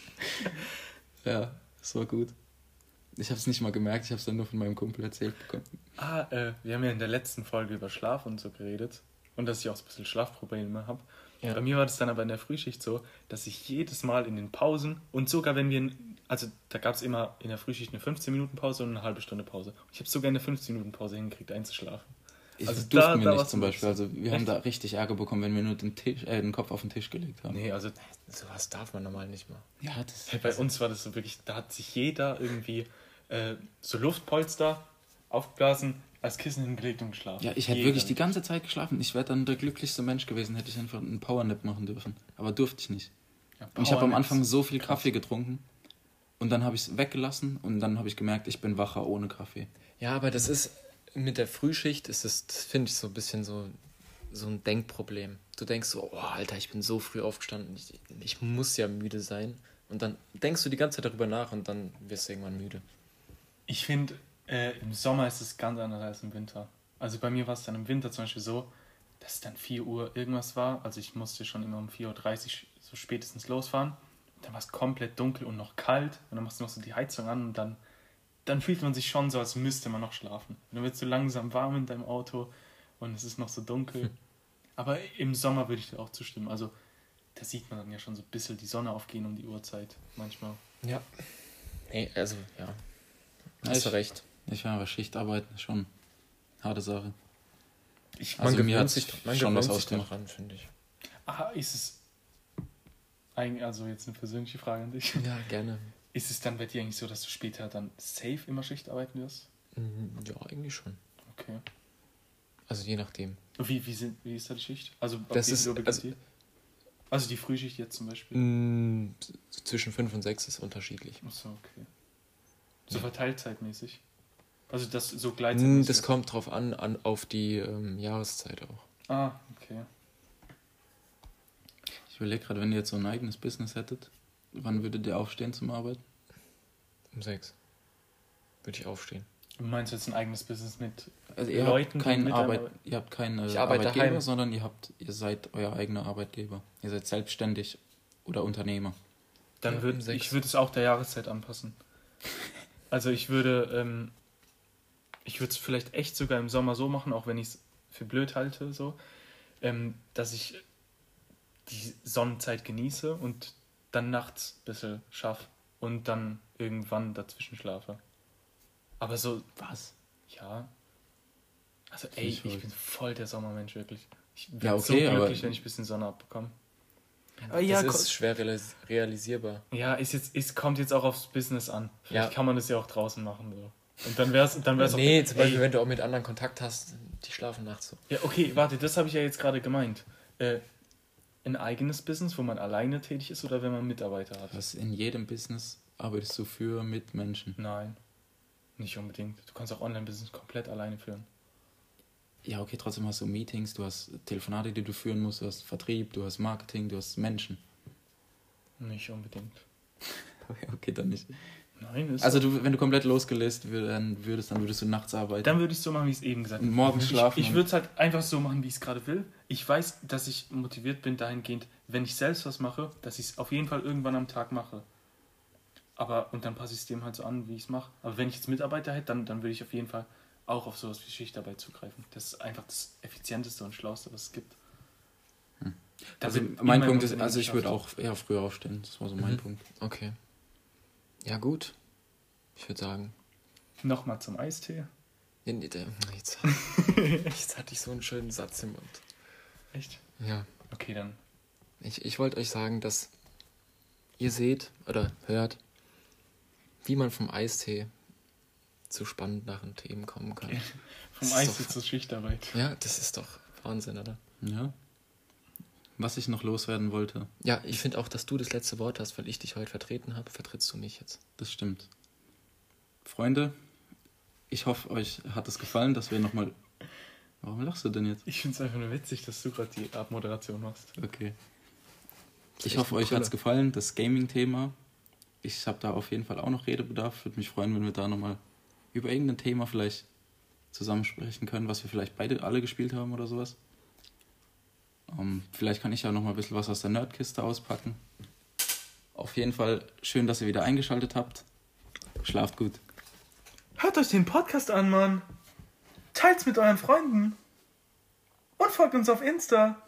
Ja, das war gut. Ich habe es nicht mal gemerkt, ich habe es dann nur von meinem Kumpel erzählt bekommen. Wir haben ja in der letzten Folge über Schlaf und so geredet. Und dass ich auch so ein bisschen Schlafprobleme habe. Ja. Bei mir war das dann aber in der Frühschicht so, dass ich jedes Mal in den Pausen und sogar wenn wir, also da gab es immer in der Frühschicht eine 15-Minuten-Pause und eine halbe Stunde Pause. Ich habe sogar eine 15-Minuten-Pause hingekriegt, einzuschlafen. Also da durften wir war's nicht zum Beispiel. Also wir haben Echt? da richtig Ärger bekommen, wenn wir nur den Kopf auf den Tisch gelegt haben. Nee, also Sowas darf man normal nicht mal. Ja, das bei uns war das so wirklich, da hat sich jeder irgendwie so Luftpolster aufgeblasen, als Kissen hingelegt und geschlafen. Ja, ich hätte Jeder. wirklich die ganze Zeit geschlafen. Ich wäre dann der glücklichste Mensch gewesen, hätte ich einfach einen Powernap machen dürfen. Aber durfte ich nicht. Ja, Und ich habe am Powernaps. Anfang so viel Kaffee getrunken und dann habe ich es weggelassen und dann habe ich gemerkt, ich bin wacher ohne Kaffee. Ja, aber das ist mit der Frühschicht, das finde ich so ein bisschen so ein Denkproblem. Du denkst so, oh Alter, ich bin so früh aufgestanden, ich muss ja müde sein. Und dann denkst du die ganze Zeit darüber nach und dann wirst du irgendwann müde. Ich finde, im Sommer ist es ganz anders als im Winter. Also bei mir war es dann im Winter zum Beispiel so, dass es dann 4 Uhr irgendwas war. Also ich musste schon immer um 4.30 Uhr so spätestens losfahren. Und dann war es komplett dunkel und noch kalt. Und dann machst du noch so die Heizung an und dann fühlt man sich schon so, als müsste man noch schlafen. Und dann wird es so langsam warm in deinem Auto und es ist noch so dunkel. Aber im Sommer würde ich dir auch zustimmen. Also da sieht man dann ja schon so ein bisschen die Sonne aufgehen um die Uhrzeit manchmal. Ja. Nee, also, ja. Ja, Hast du recht. Ich war aber Schichtarbeiten schon eine harte Sache. Man Also mir gewöhnt hat's sich schon was da ausgemacht. dran, finde ich. Ist es eigentlich, also jetzt eine persönliche Frage an dich. Ja, gerne. Ist es dann bei dir eigentlich so, dass du später dann safe immer Schicht arbeiten wirst? Ja, eigentlich schon. Okay. Also je nachdem. Wie ist da die Schicht? Also, Das wie ist- viel Uhr beginnt die? Also die Frühschicht jetzt zum Beispiel? So zwischen 5 und 6 ist unterschiedlich. Achso, okay. So verteiltzeitmäßig? Also das so gleichzeitig? Das kommt drauf an auf die Jahreszeit auch. Ah, okay. Ich überlege gerade, wenn ihr jetzt so ein eigenes Business hättet, wann würdet ihr aufstehen zum Arbeiten? Um 6 würde ich aufstehen. Du meinst jetzt ein eigenes Business mit Also ihr Leuten, habt keinen die ihr habt keinen Ich arbeite Arbeitgeber, daheim. sondern ihr seid euer eigener Arbeitgeber. Ihr seid selbstständig oder Unternehmer. Dann Ja, würde um 6. ich würde es auch der Jahreszeit anpassen. Also ich würde es vielleicht echt sogar im Sommer so machen, auch wenn ich es für blöd halte, so, dass ich die Sonnenzeit genieße und dann nachts ein bisschen schaffe und dann irgendwann dazwischen schlafe. Aber so, Was? ja. Also Finde ey, ich ich verrückt. bin voll der Sommermensch, wirklich. Ich bin Ja, so okay, aber- glücklich, wenn ich ein bisschen Sonne abbekomme. Ja, das ist schwer realisierbar. Ja, es kommt jetzt auch aufs Business an. Vielleicht Ja. kann man das ja auch draußen machen. So. Und dann wär's auch... Nee, zum Beispiel, Ey, wenn du auch mit anderen Kontakt hast, die schlafen nachts so. ja, okay, warte, das habe ich ja jetzt gerade gemeint. Ein eigenes Business, wo man alleine tätig ist oder wenn man Mitarbeiter hat? Was in jedem Business arbeitest du für Mitmenschen? Nein, nicht unbedingt. Du kannst auch Online-Business komplett alleine führen. Ja, okay, trotzdem hast du Meetings, du hast Telefonate, die du führen musst, du hast Vertrieb, du hast Marketing, du hast Menschen. Nicht unbedingt. Okay, dann nicht. Nein, ist Also so. wenn du komplett losgelöst würdest du nachts arbeiten. Dann würde ich es so machen, wie ich es eben gesagt habe. Und morgens schlafen. Ich würde es halt einfach so machen, wie ich es gerade will. Ich weiß, dass ich motiviert bin dahingehend, wenn ich selbst was mache, dass ich es auf jeden Fall irgendwann am Tag mache. Und dann passe ich es dem halt so an, wie ich es mache. Aber wenn ich jetzt Mitarbeiter hätte, dann würde ich auf jeden Fall auch auf sowas wie Schichtarbeit zugreifen. Das ist einfach das Effizienteste und Schlauste, was es gibt. Da Also wird mein immer Punkt ist, jemand also ich würde geschafft. auch eher früher aufstehen. Das war so mein Punkt. Okay. Ja, gut. Ich würde sagen. Nochmal zum Eistee. Jetzt hatte ich so einen schönen Satz im Mund. Echt? Ja. Okay, dann. Ich wollte euch sagen, dass ihr seht oder hört, wie man vom Eistee zu spannenderen Themen kommen kann. Okay. Vom Das ist Eistee doch- zur Schichtarbeit. Ja, das ist doch Wahnsinn, oder? Ja. Was ich noch loswerden wollte, Ja, ich finde auch, dass du das letzte Wort hast, weil ich dich heute vertreten habe, vertrittst du mich jetzt. das stimmt. Freunde, ich hoffe, euch hat es gefallen, dass wir nochmal... Warum lachst du denn jetzt? Ich finde es einfach nur witzig, dass du gerade die Abmoderation machst. Okay. ist Ich echt hoffe, eine euch hat es Brille. gefallen, das Gaming-Thema. Ich habe da auf jeden Fall auch noch Redebedarf. Würde mich freuen, wenn wir da nochmal über irgendein Thema vielleicht zusammensprechen können, was wir vielleicht beide alle gespielt haben oder sowas. Vielleicht kann ich ja nochmal ein bisschen was aus der Nerdkiste auspacken. Auf jeden Fall schön, dass ihr wieder eingeschaltet habt. Schlaft gut. Hört euch den Podcast an, Mann. Teilt's mit euren Freunden. Und folgt uns auf Insta.